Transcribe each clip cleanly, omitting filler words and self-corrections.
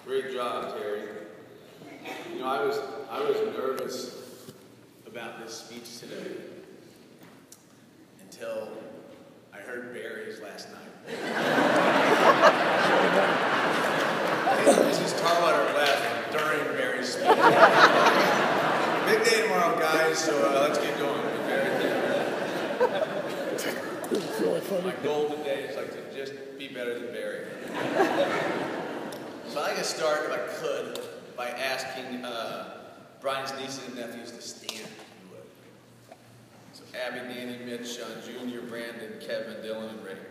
Great job, Terry. You know, I was nervous about this speech today until I heard Barry's last night. Mrs. Tarwater left during Barry's speech. Big day tomorrow, guys, so let's get going. My goal today is to just be better than Barry. So I'd like to start, if I could, by asking Brian's nieces and nephews to stand, if you would. So Abby, Danny, Mitch, Sean Jr., Brandon, Kevin, Dylan, and Ray.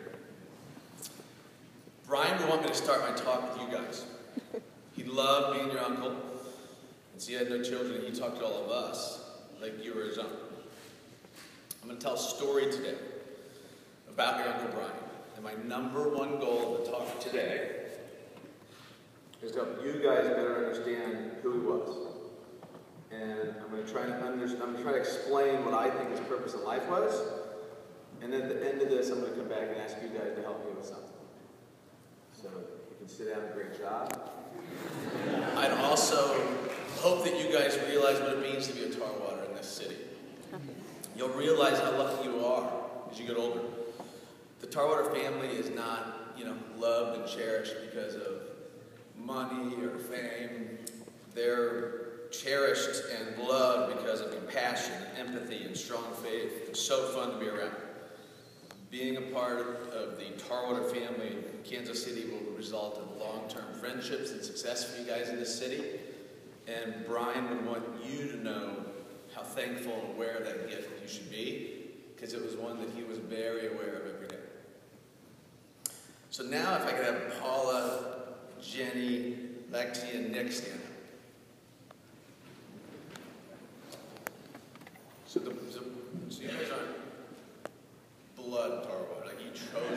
Brian would want me to start my talk with you guys. He loved being your uncle, and since he had no children, he talked to all of us like you were his own. I'm going to tell a story today about your Uncle Brian. And my number one goal of the talk today is to help you guys better understand who he was. And I'm going to try to explain what I think his purpose in life was. And then at the end of this, I'm going to come back and ask you guys to help me with something. So you can sit down. Great job. I'd also hope that you guys realize what it means to be a Tarwater in this city. You'll realize how lucky you are as you get older. The Tarwater family is not, loved and cherished because of money or fame. They're cherished and loved because of compassion, empathy, and strong faith. It's so fun to be around. Being a part of the Tarwater family in Kansas City will result in long-term friendships and success for you guys in this city. And Brian would want you to know how thankful and aware of that gift you should be, because it was one that he was very aware of every day. So now if I could have Paula, Jenny, Lexi, and Nick stand up. So you guys aren't blood Tarwater, like you chose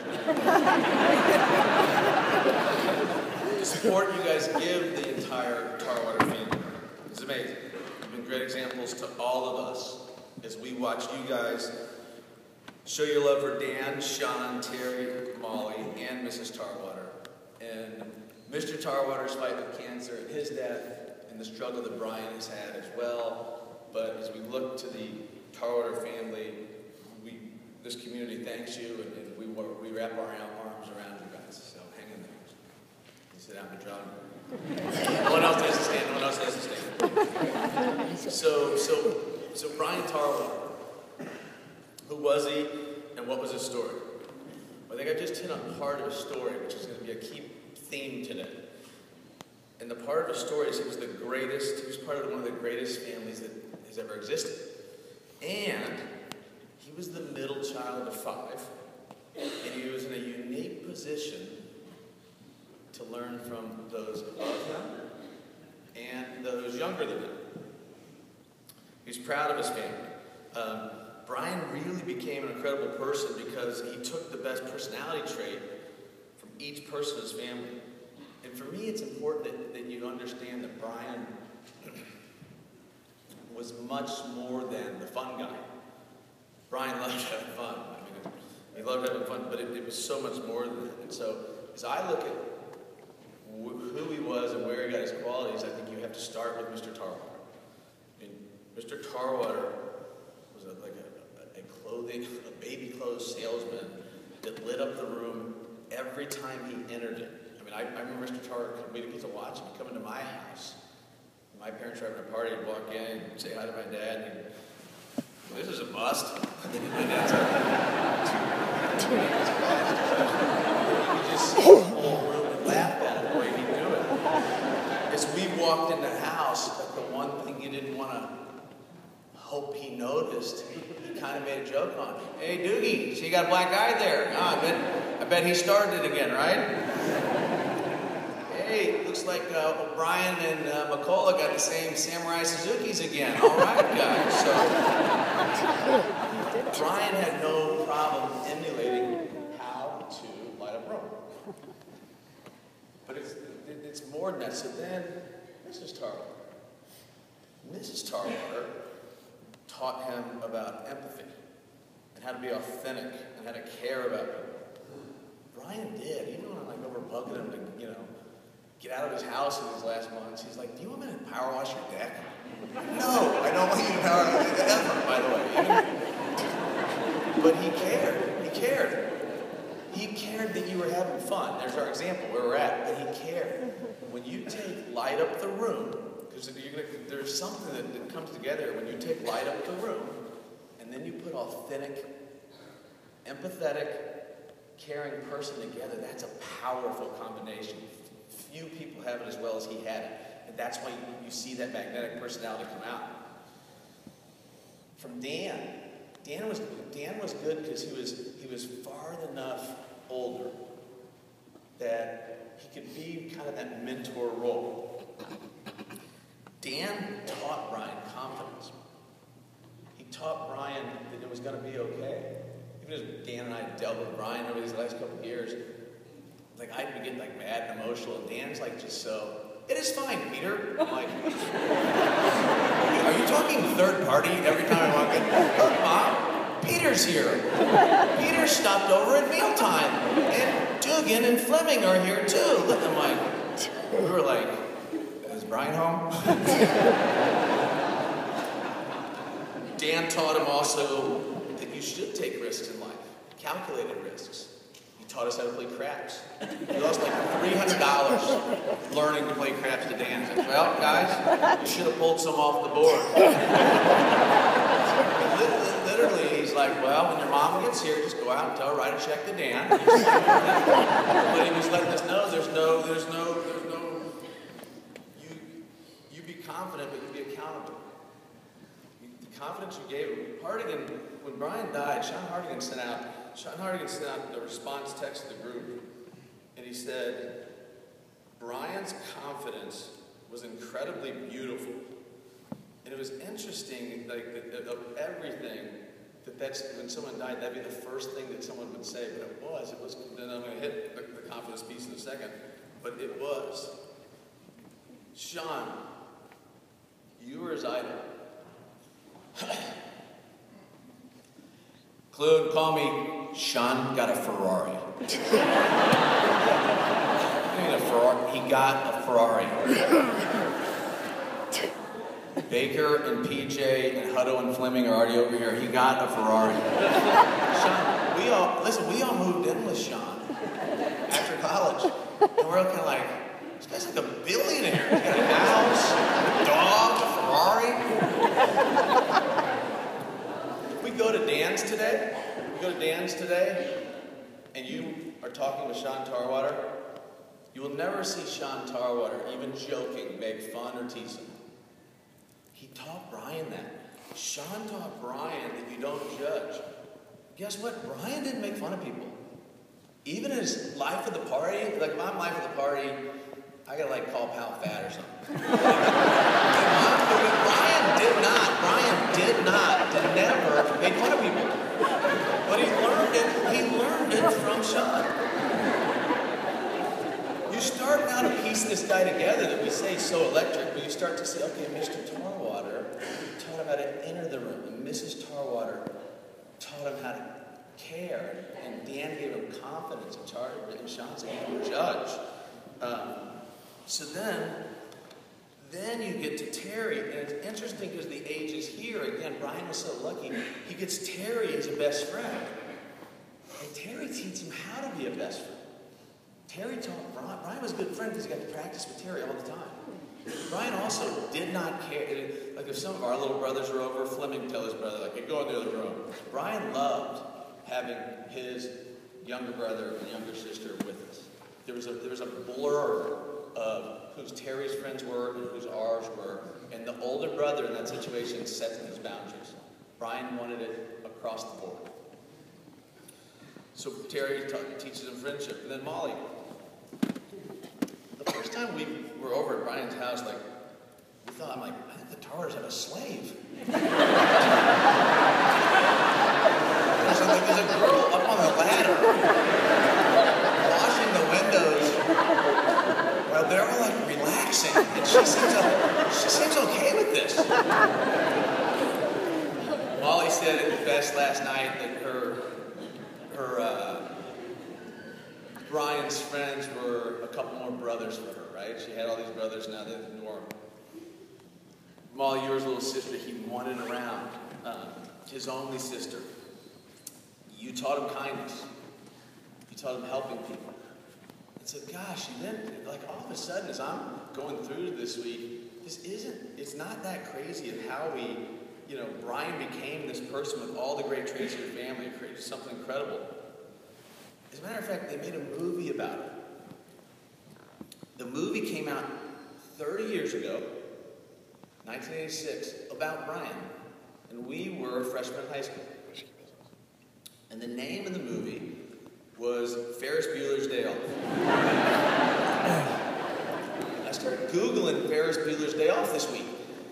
it. The support you guys give the entire Tarwater family is amazing. You've been great examples to all of us as we watch you guys show your love for Dan, Sean, Terry, Molly, and Mrs. Tarwater. And Mr. Tarwater's fight with cancer and his death and the struggle that Brian has had as well. But as we look to the Tarwater family, this community thanks you, and we wrap our arms around you guys. So hang in there. You sit down, good job. No one else has to stand. No one else has to stand. So Brian Tarwater, who was he, and what was his story? Well, I think I just hit on part of his story, which is going to be a key theme today. And the part of his story is he was part of one of the greatest families that has ever existed. And he was the middle child of 5, and he was in a unique position to learn from those above him and those younger than him. He was proud of his family. Brian really became an incredible person because he took the best personality trait from each person in his family. And for me, it's important that you understand that Brian was much more than the fun guy. Brian loved having fun. He loved having fun, but it was so much more than that. And so, as I look at who he was and where he got his qualities, I think you have to start with Mr. Tarwater. Mr. Tarwater was a baby clothes salesman that lit up the room every time he entered it. I remember Mr. Tarwater, we'd get to watch him come into my house. My parents were having a party, I'd walk in and say hi to my dad, and this is a bust. My dad's like, you just see the whole room and laugh at it the way he do it. As we walked in the house, the one thing you didn't want to hope he noticed, he kind of made a joke on. Hey, Doogie, so you got a black eye there. I bet he started it again, right? Hey, looks like O'Brien and McCullough got the same Samurai Suzukis again. All right, guys. So Brian had no problem emulating how to light up Rome. But it's more than that. So then, Mrs. Tarwater taught him about empathy and how to be authentic and how to care about people. Brian did, even when I overbugged him to, get out of his house in these last months. He's like, do you want me to power wash your deck? No, I don't want you to power wash your deck, by the way. But he cared. He cared. He cared that you were having fun. There's our example where we're at. But he cared. When you light up the room, because there's something that comes together when you take light up the room, and then you put authentic, empathetic, caring person together. That's a powerful combination. Few people have it as well as he had it. And that's why you see that magnetic personality come out. From Dan. Dan was good because he was far enough older that he could be kind of that mentor role. Dan taught Brian confidence. He taught Brian that it was going to be okay. Even as Dan and I dealt with Brian over these last couple of years, like I'd be getting like mad and emotional, and Dan's like just so, it is fine, Peter. I'm like, are you talking third party every time I walk in? Look, Mom, Peter's here. Peter stopped over at mealtime, and Dugan and Fleming are here too. Look, I'm like, we were like, is Brian home? Dan taught him also that you should take risks in life, calculated risks. He taught us how to play craps. We lost like $300 learning to play craps to Dan. Like, well, guys, you should have pulled some off the board. Literally, he's like, well, when your mom gets here, just go out and tell her, write a check to Dan. But he was letting us know there's no, you be confident, but you be accountable. The confidence you gave him. Hardigan, when Brian died, Sean Hardigan sent out the response text to the group, and he said, Brian's confidence was incredibly beautiful. And it was interesting, like, of everything, that's when someone died, that'd be the first thing that someone would say, but it was, then I'm going to hit the confidence piece in a second, but it was. Sean, you were his idol. Clue, call me Sean got a Ferrari. He got a Ferrari. Baker and PJ and Hutto and Fleming are already over here. He got a Ferrari. Sean, we all moved in with Sean after college. And we're all kind of like, this guy's like a billionaire. He's got a house, a dog, a Ferrari. If we go to Dan's today, and you are talking with Sean Tarwater, you will never see Sean Tarwater even joking, make fun, or tease him. He taught Brian that. Sean taught Brian that you don't judge. Guess what? Brian didn't make fun of people. Even his life of the party, like if I'm life of the party, I gotta like call Pal fat or something. Brian never made fun of people. But he learned it from Sean. You start now to piece this guy together that we say is so electric, but you start to say, okay, Mr. Tarwater taught him how to enter the room, and Mrs. Tarwater taught him how to care, and Dan gave him confidence, and Sean said, you don't judge. So then you get to Terry, and it's interesting because the age is here. Again, Brian was so lucky. He gets Terry as a best friend. And Terry teaches him how to be a best friend. Terry taught Brian. Brian was a good friend because he got to practice with Terry all the time. Brian also did not care. Like if some of our little brothers were over, Fleming would tell his brother, like, hey, go in the other room. Brian loved having his younger brother and younger sister with us. There was a blur of whose Terry's friends were and whose ours were. And the older brother in that situation sets his boundaries. Brian wanted it across the board. So Terry teaches him friendship. And then Molly. The first time we were over at Brian's house, like, we thought, I'm like, I think the Tars have a slave. There's a girl up on the ladder washing the windows. Well, they're all like relaxing, and she seems okay with this. Molly said it best last night that her Brian's friends were a couple more brothers. brothers for her, right? She had all these brothers, now they're the norm. Molly, your little sister, he wanted around. His only sister. You taught him kindness. You taught him helping people. And so, gosh, and then, like, all of a sudden, as I'm going through this week, it's not that crazy of how we, Brian became this person with all the great traits of your family. It created something incredible. As a matter of fact, they made a movie about it. The movie came out 30 years ago, 1986, about Brian. And we were freshmen in high school. And the name of the movie was Ferris Bueller's Day Off. I started Googling Ferris Bueller's Day Off this week.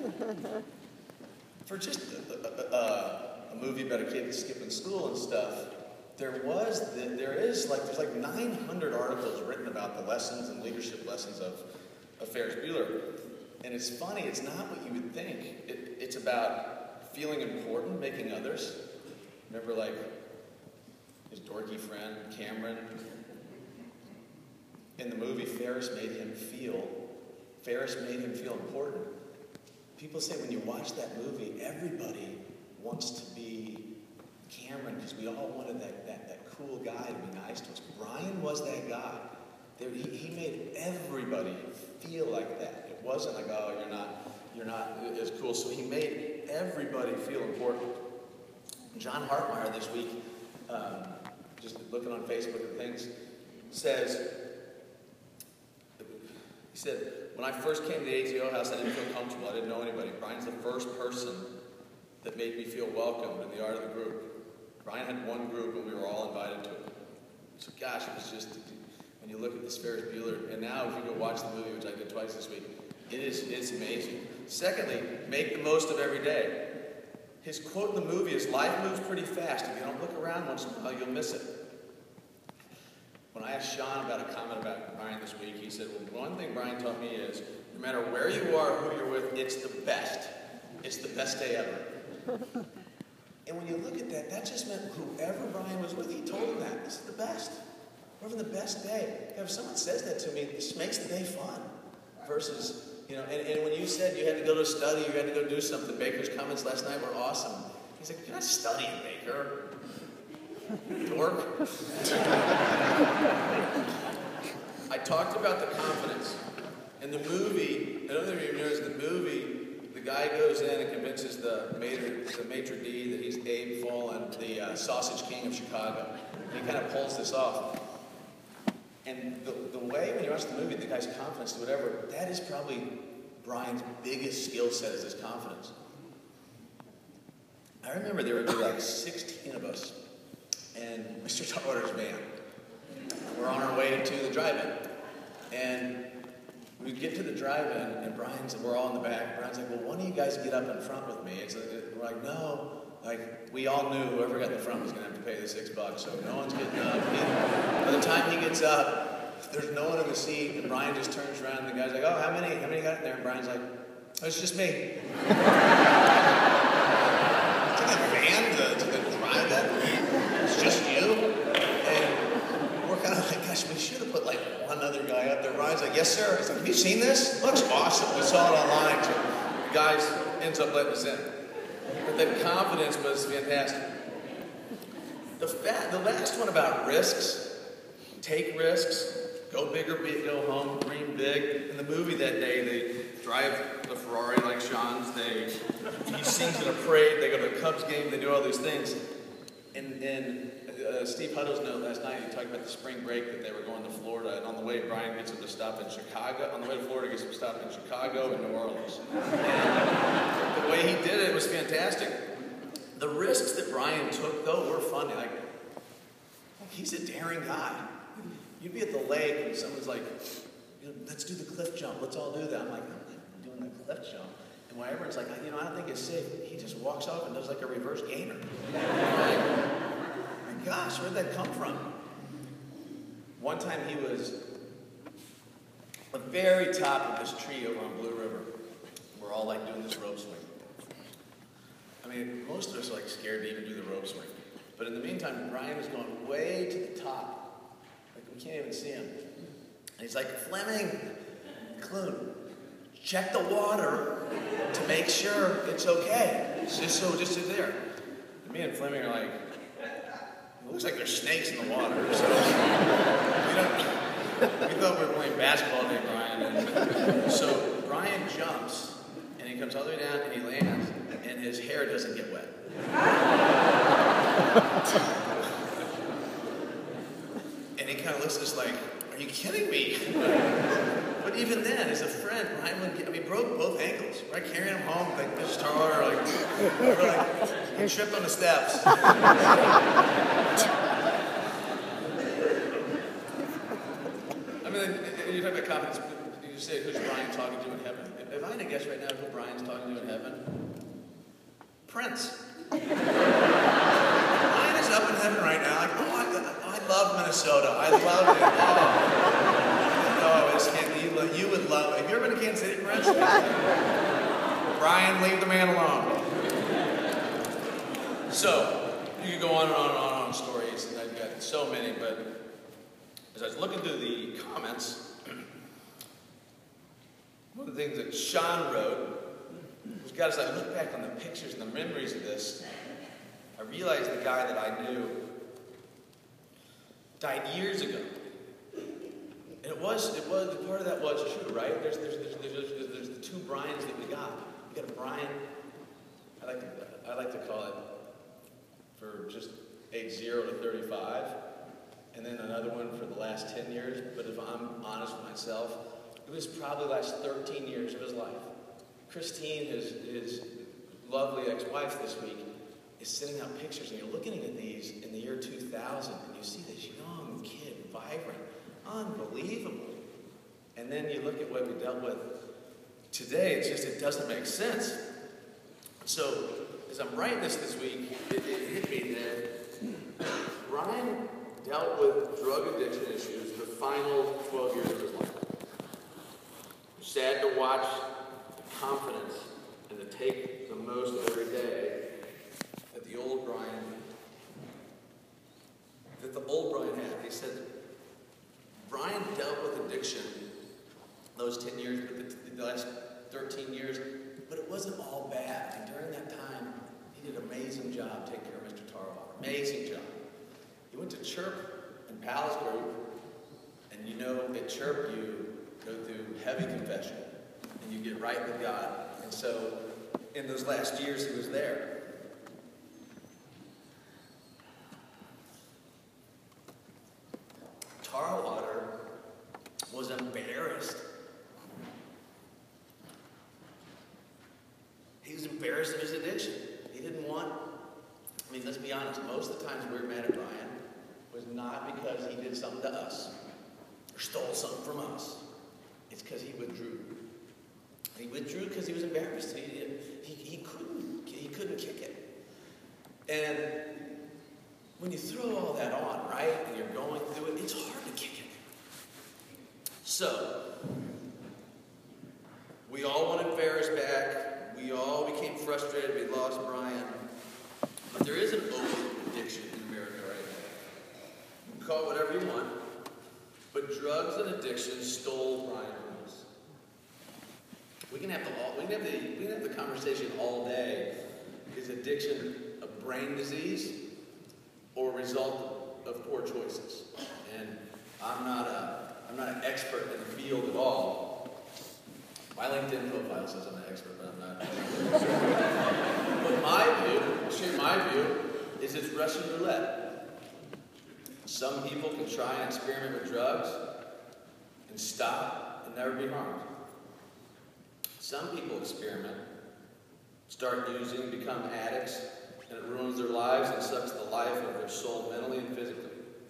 For just a movie about a kid skipping school and stuff, there's like 900 articles written about the lessons and leadership lessons of Ferris Bueller. And it's funny, it's not what you would think. It's about feeling important, making others. Remember, like, his dorky friend, Cameron? In the movie, Ferris made him feel important. People say when you watch that movie, everybody wants to be Cameron because we all wanted that cool guy to be nice to us. Brian was that guy. He made everybody feel like that. It wasn't like, oh, you're not as cool. So he made everybody feel important. John Hartmeyer this week, just looking on Facebook and things, he said, when I first came to the ATO house, I didn't feel comfortable. I didn't know anybody. Brian's the first person that made me feel welcomed in the art of the group. Brian had one group and we were all invited to it. So gosh, it was just, when you look at this Ferris Bueller, and now if you go watch the movie, which I did twice this week, it's amazing. Secondly, make the most of every day. His quote in the movie is, life moves pretty fast. If you don't look around once in a while, you'll miss it. When I asked Sean about a comment about Brian this week, he said, well, one thing Brian taught me is, no matter where you are, who you're with, it's the best. It's the best day ever. And when you look at that, that just meant whoever Brian was with, he told him that. This is the best. We're having the best day. If someone says that to me, this makes the day fun. Versus, and when you said you had to go to study, you had to go do something, Baker's comments last night were awesome. He's like, you're not studying, Baker. Dork. I talked about the confidence. In the movie, I don't know if you noticed, the movie, the guy goes in and convinces the maitre d' that he's Abe Follen, the Sausage King of Chicago. And he kind of pulls this off. And the way, when you watch the movie, the guy's confidence to whatever, that is probably Brian's biggest skill set, is his confidence. I remember there would be like 16 of us and Mr. Tarwater's van. We're on our way to the drive-in. And we get to the drive-in, and we're all in the back. Brian's like, well, why don't you guys get up in front with me? We're like, no. Like, we all knew whoever got in the front was going to have to pay the $6, so no one's getting up. By the time he gets up, there's no one in the seat, and Brian just turns around, and the guy's like, oh, how many got in there? And Brian's like, oh, it's just me. Took a van to the drive-in? It's just you? And we're kind of like, gosh, we should have put like one other guy up there. Brian's like, yes, sir. He's like, have you seen this? Looks awesome. We saw it online. So the guy ends up letting us in. But that confidence was fantastic. The last one about risks, take risks, go big or go home, dream big. In the movie that day, they drive the Ferrari like Sean's. He sings in a parade. They go to a Cubs game. They do all these things. And Steve Huddle's note last night, he talked about the spring break that they were going to Florida. And on the way, Brian gets him to stop in Chicago. On the way to Florida, he gets him to stop in Chicago and New Orleans. And the way he did it was fantastic. The risks that Brian took, though, were funny. Like, he's a daring guy. You'd be at the lake and someone's like, let's do the cliff jump. Let's all do that. I'm like, I'm not doing the cliff jump. And when everyone's like, I don't think it's safe, he just walks off and does like a reverse gainer. My gosh, where'd that come from? One time he was at the very top of this tree over on Blue River. We're all like doing this rope swing. I mean, most of us are like scared to even do the rope swing. But in the meantime, Brian is going way to the top. Like we can't even see him. And he's like, Fleming, Clune, check the water to make sure it's okay. Just sit there. And me and Fleming are like, it looks like there's snakes in the water. So we thought we were playing basketball today, Brian. And so Brian jumps, and he comes all the way down, and he lands, and his hair doesn't get wet. And he kind of looks at us like, are you kidding me? But even then, as a friend, Brian would broke both ankles. Right, carrying him home like this tar, he tripped on the steps. I mean, you talk about confidence. You say, who's Brian talking to in heaven? If I had to guess right now who Brian's talking to in heaven, Prince. Brian is up in heaven right now. Like, I love Minnesota. I love it. You would love it. Have you ever been to Kansas City, Prince? Brian, leave the man alone. So, you could go on and on and on stories, and I've got so many, but as I was looking through the comments, one of the things that Sean wrote was, God, as I look back on the pictures and the memories of this, I realized the guy that I knew died years ago. And it was part of that was true, right? There's the two Brians that we got. We got a Brian, I like to call it, for just age 0 to 35, and then another one for the last 10 years. But if I'm honest with myself, it was probably the last 13 years of his life. Christine, his lovely ex-wife this week, is sending out pictures, and you're looking at these in the year 2000, and you see this young kid, vibrant, unbelievable. And then you look at what we dealt with today, it doesn't make sense. So, as I'm writing this week, it hit me that Brian dealt with drug addiction issues the final 12 years of his life. Sad to watch the confidence and to take the most of every day that the old Brian had. He said, Brian dealt with addiction those 10 years, but the last 13 years, but it wasn't all bad. And during that time, he did an amazing job taking care of Mr. Tarwater. Amazing job. He went to Chirp and Palace Group, and you know at Chirp you go through heavy confession, and you get right with God. And so, in those last years he was there. Tarwater was embarrassed. He was embarrassed of his addiction. He didn't want, let's be honest, most of the times we were mad at Brian was not because he did something to us or stole something from us. It's because he withdrew. He withdrew because he was embarrassed. He couldn't kick it. And when you throw all that on, right, and you're going through it, it's hard to kick it. So, we all wanted Ferris back. We all became frustrated. We lost Brian. But there is an open addiction in America right now. You can call it whatever you want. But drugs and addiction stole Brian from us. We can have the conversation all day. Is addiction a brain disease or a result of poor choices? And I'm not an expert in the field at all. My LinkedIn profile says I'm an expert, but I'm not. But my view is it's Russian roulette. Some people can try and experiment with drugs and stop and never be harmed. Some people experiment, start using, become addicts, and it ruins their lives and sucks the life of their soul mentally and physically.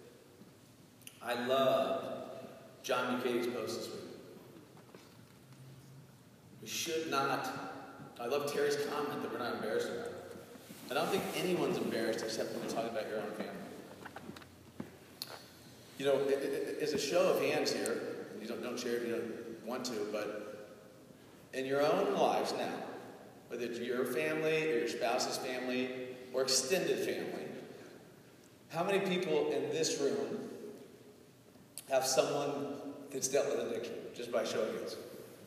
I loved John Bucatey's post this week. We should not, I love Terry's comment that we're not embarrassed about it. I don't think anyone's embarrassed except when we're talking about your own family. You know, as a show of hands here, you don't share if you don't want to, but in your own lives now, whether it's your family or your spouse's family or extended family, how many people in this room have someone that's dealt with addiction, just by show of hands?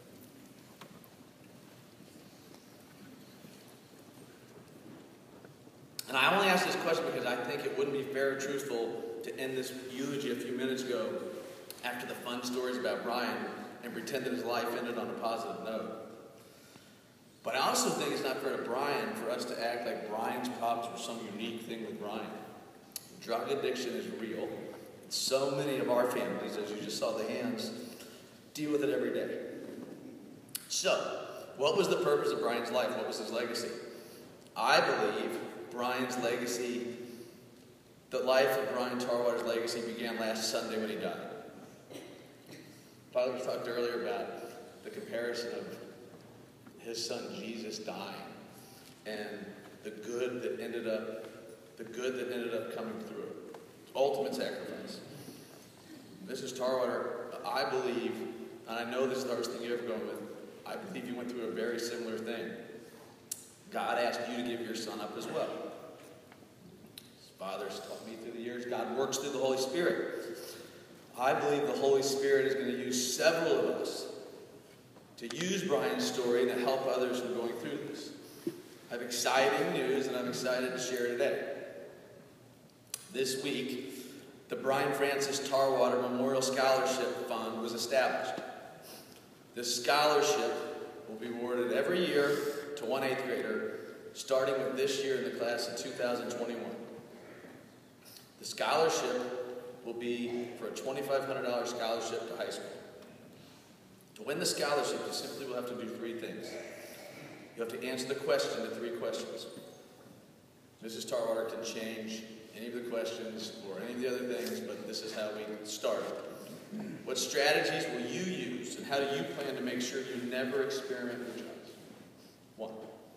And I only ask this question because I think it wouldn't be fair or truthful to end this eulogy a few minutes ago after the fun stories about Brian and pretend that his life ended on a positive note. But I also think it's not fair to Brian for us to act like Brian's problems were some unique thing with Brian. Drug addiction is real. So many of our families, as you just saw the hands, deal with it every day. So, what was the purpose of Brian's life? What was his legacy? I believe Brian's legacy, the life of Brian Tarwater's legacy began last Sunday when he died. Father talked earlier about the comparison of his son Jesus dying and the good that ended up coming through it. Ultimate sacrifice. Mrs. Tarwater, I believe, and I know this is the hardest thing you're ever going with, I believe you went through a very similar thing. God asked you to give your son up as well. His father's taught me through the years, God works through the Holy Spirit. I believe the Holy Spirit is going to use several of us to use Brian's story to help others who are going through this. I have exciting news, and I'm excited to share today. This week, the Brian Francis Tarwater Memorial Scholarship Fund was established. This scholarship will be awarded every year to one 8th grader, starting with this year in the class of 2021. The scholarship will be for a $2,500 scholarship to high school. To win the scholarship, you simply will have to do 3 things. You have to answer the question to 3 questions. Mrs. Tarwater can change any of the questions or any of the other things, but this is how we start. What strategies will you use, and how do you plan to make sure you never experiment with drugs? 1.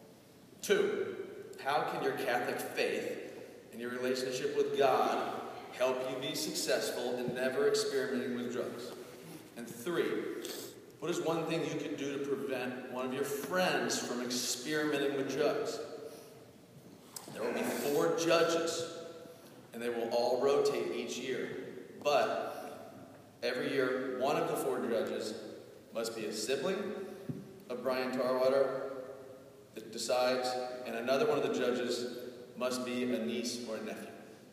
2, how can your Catholic faith and your relationship with God help you be successful in never experimenting with drugs? And 3, what is one thing you can do to prevent one of your friends from experimenting with drugs? There will be 4 judges, and they will all rotate each year. But every year, one of the 4 judges must be a sibling of Brian Tarwater that decides, and another one of the judges must be a niece or a nephew.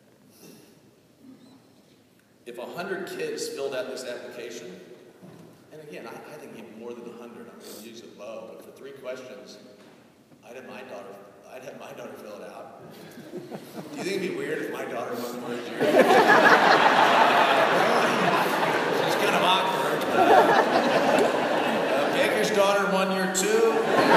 If 100 kids filled out this application, and again, I think even more than 100, I'm going to use it low, but for 3 questions, I'd have my daughter fill it out. Do you think it'd be weird if my daughter won the first year? It's kind of awkward. Baker's daughter won year 2.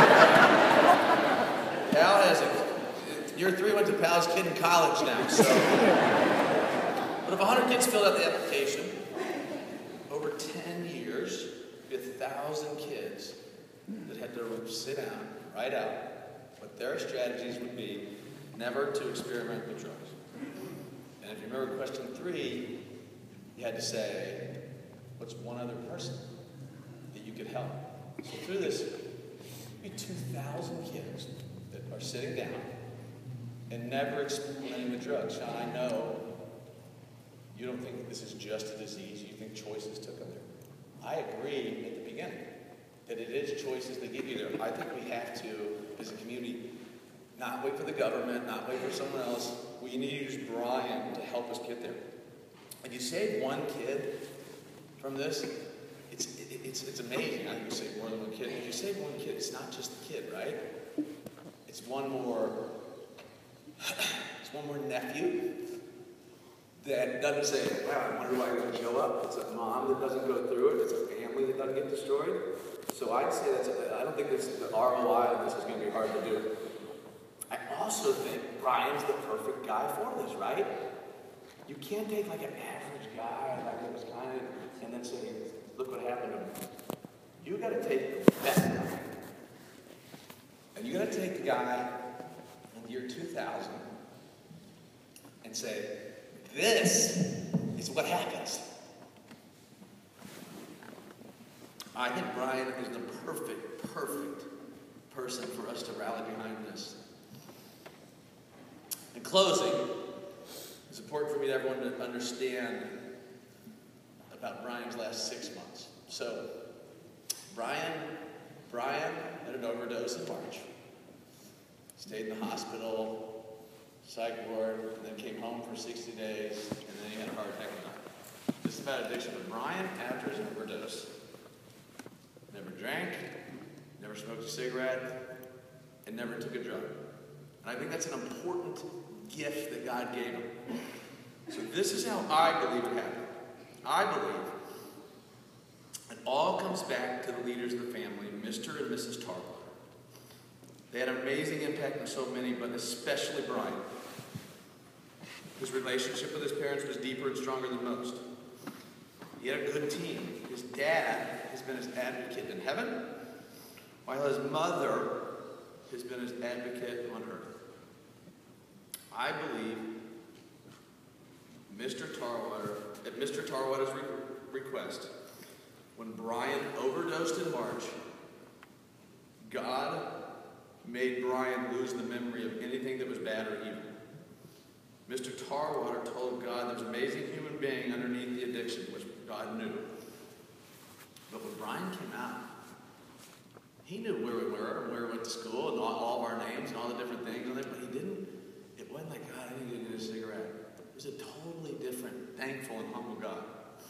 Pal has year 3 went to Pal's kid in college now, so. But if 100 kids filled out the application, over 10 years, 1,000 kids that had to sit down, write out what their strategies would be never to experiment with drugs. And if you remember question 3, you had to say, what's one other person that you could help? So through this, be 2,000 kids that are sitting down and never experimenting with drugs. Sean, I know you don't think that this is just a disease. You think choices took them there. I agree at the beginning that it is choices that get you there. I think we have to, as a community, not wait for the government, not wait for someone else. We need to use Brian to help us get there. If you save 1 kid from this, it's amazing. I think you save more than 1 kid. If you save 1 kid, it's not just the kid, right? It's one more nephew that doesn't say, wow, I wonder why he doesn't show up. It's a mom that doesn't go through it. It's a family that doesn't get destroyed. So I'd say I don't think the ROI of this is going to be hard to do. I also think Brian's the perfect guy for this, right? You can't take like an average guy, like it was kind of, and then say, look what happened to him. You got to take the best guy. And you got to take the guy in the year 2000 and say, this is what happens. I think Brian is the perfect person for us to rally behind this. In closing, it's important for me to everyone to understand about Brian's last 6 months. So, Brian had an overdose in March. Stayed in the hospital, psych ward, and then came home for 60 days, and then he had a heart attack and died. This is about addiction. But Brian, after his overdose, never drank, never smoked a cigarette, and never took a drug. And I think that's an important gift that God gave him. So this is how I believe it happened. I believe it all comes back to the leaders of the family, Mr. and Mrs. Tarwater. They had an amazing impact on so many, but especially Brian. His relationship with his parents was deeper and stronger than most. He had a good team. His dad has been his advocate in heaven, while his mother has been his advocate on earth. I believe at Mr. Tarwater's request, when Brian overdosed in March, God made Brian lose the memory of anything that was bad or evil. Mr. Tarwater told God there's an amazing human being underneath the addiction, which God knew. But when Brian came out, he knew where we were and where we went to school and all of our names and all the different things on it, but he didn't. It wasn't like, God, I need to get a cigarette. It was a totally different, thankful, and humble God.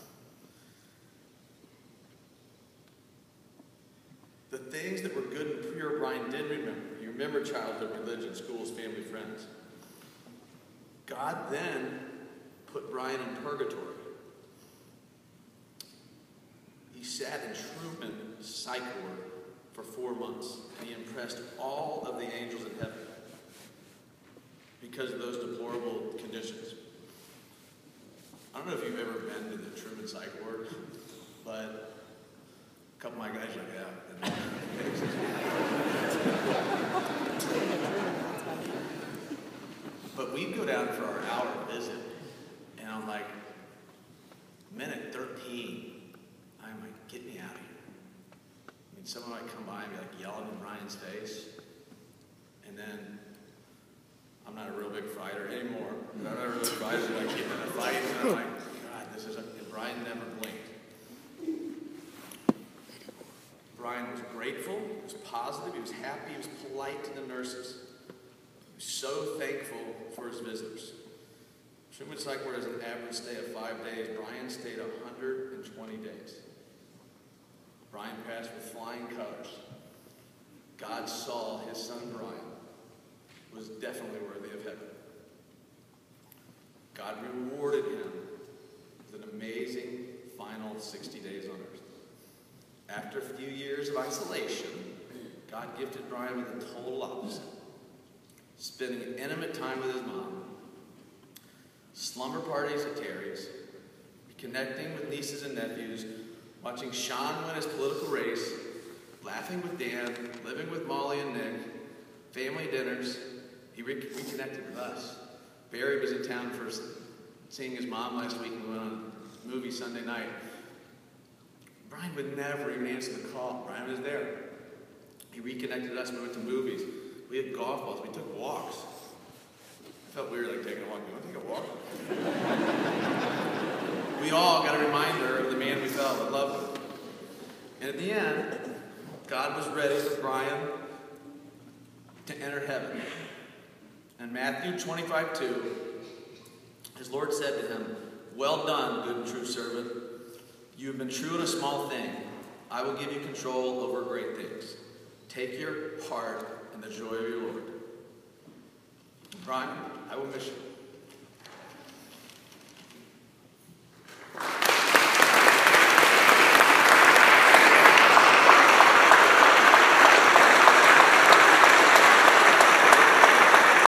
The things that were good and pure, Brian did remember. He remembered childhood, religion, schools, family, friends. God then put Brian in purgatory. He sat in Truman psych ward for 4 months, and he impressed all of the angels in heaven because of those deplorable conditions. I don't know if you've ever been to the Truman psych ward, but a couple of my guys are like, yeah. But we'd go down for our hour visit, and I'm like, minute 13, I'm like, get me out of here. I mean, someone might come by and be like yelling in Brian's face, and then I'm not a real big fighter anymore. I'm not a real big fighter, so I get in a fight, and I'm like, God, this is, and Brian never blinked. Brian was grateful, he was positive, he was happy, he was polite to the nurses. He was so thankful for his visitors. Truman Psych Ward has an average stay of 5 days. Brian stayed 120 days. Brian passed with flying colors. God saw his son Brian was definitely worthy of heaven. God rewarded him with an amazing final 60 days on earth. After a few years of isolation, God gifted Brian with the total opposite. Spending intimate time with his mom, slumber parties at Terry's, connecting with nieces and nephews, watching Sean win his political race, laughing with Dan, living with Molly and Nick, family dinners. He reconnected with us. Barry was in town for seeing his mom last week and we went on a movie Sunday night. Brian would never even answer the call. Brian was there. He reconnected us. We went to movies. We had golf balls. We took walks. I felt weird like taking a walk. You want to take a walk? We all got a reminder of the man we fell in love with. And at the end, God was ready for Brian to enter heaven. In Matthew 25:2, his Lord said to him, "Well done, good and true servant. You have been true in a small thing. I will give you control over great things. Take your part in the joy of your Lord." Brian, I will miss you.